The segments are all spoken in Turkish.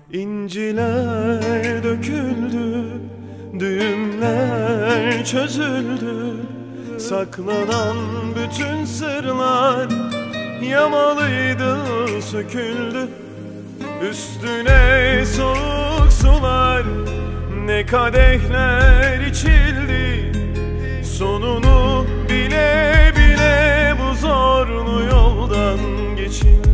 İnciler döküldü, düğümler çözüldü. Saklanan bütün sırlar yamalıydı, söküldü. Üstüne soğuk sular, ne kadehler içildi. Sonunu bile bile bu zorlu yoldan geçildi.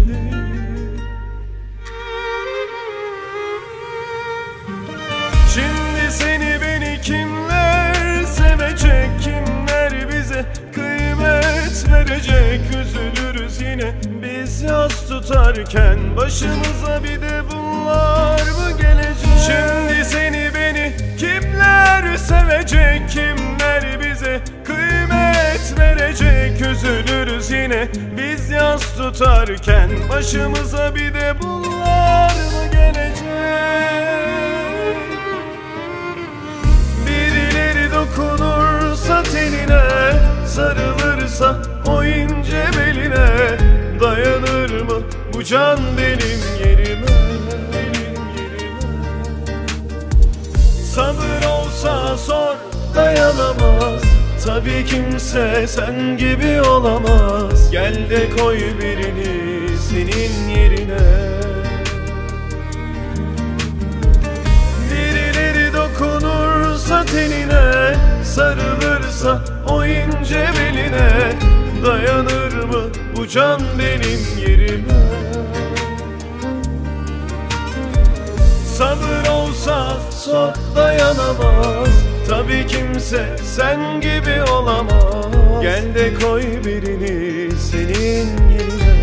Şimdi seni beni kimler sevecek, kimler bize kıymet verecek? Üzülürüz yine biz yas tutarken, başımıza bir de bunlar mı gelecek? Şimdi seni beni kimler sevecek, kimler bize kıymet verecek? Üzülürüz yine biz yas tutarken, başımıza bir de bunlar mı gelecek? Dokunursa tenine, sarılırsa o ince beline, dayanır mı bu can benim yerime? Sabır olsa sor, dayanamaz. Tabii kimse sen gibi olamaz. Gel de koy birini senin yerine. Dokunursa tenine, sarılırsa o ince beline, dayanır mı bu can benim yerime? Sabır olsa sor, dayanamaz. Tabii kimse sen gibi olamaz. Gel de koy birini senin yerine.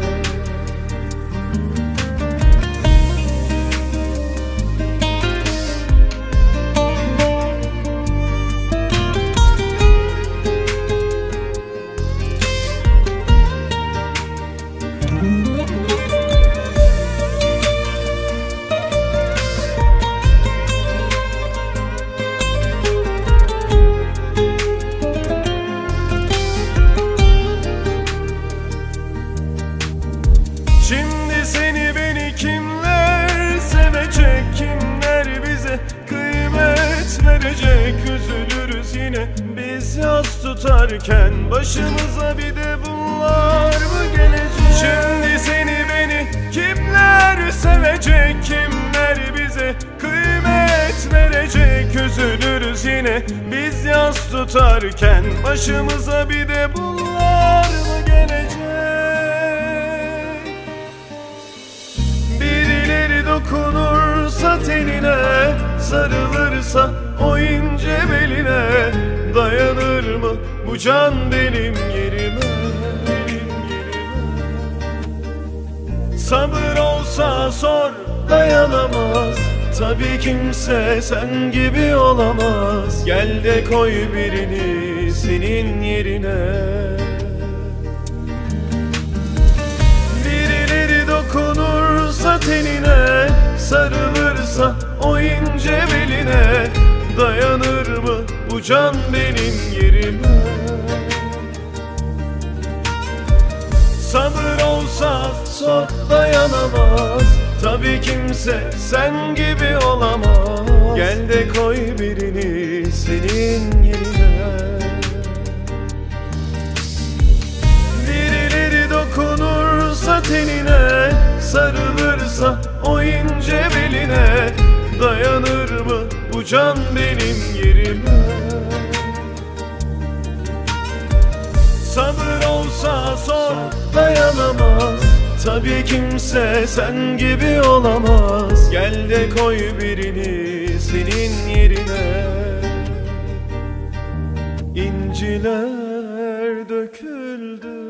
Şimdi seni beni kimler sevecek, kimler bize kıymet verecek? Üzülürüz yine biz yas tutarken, başımıza bir de bunlar mı gelecek? Şimdi seni beni kimler sevecek, kimler bize kıymet verecek? Üzülürüz yine biz yas tutarken, başımıza bir de bunlar mı gelecek? Dokunursa tenine, sarılırsa o ince beline, dayanır mı bu can benim yerime? Sabır olsa sor, dayanamaz. Tabii kimse sen gibi olamaz. Gel de koy birini senin yerine. Birileri dokunursa tenine, sarılırsa o ince beline, dayanır mı bu can benim yerime? Sabır olsa sor, dayanamaz. Tabii kimse sen gibi olamaz. Gel de koy birini senin yerine. Birileri dokunursa tenine, sarılırsa o ince beline, dayanır mı bu can benim yerime? Sabır olsa sor, dayanamaz. Tabii kimse sen gibi olamaz. Gel de koy birini senin yerine. İnciler döküldü,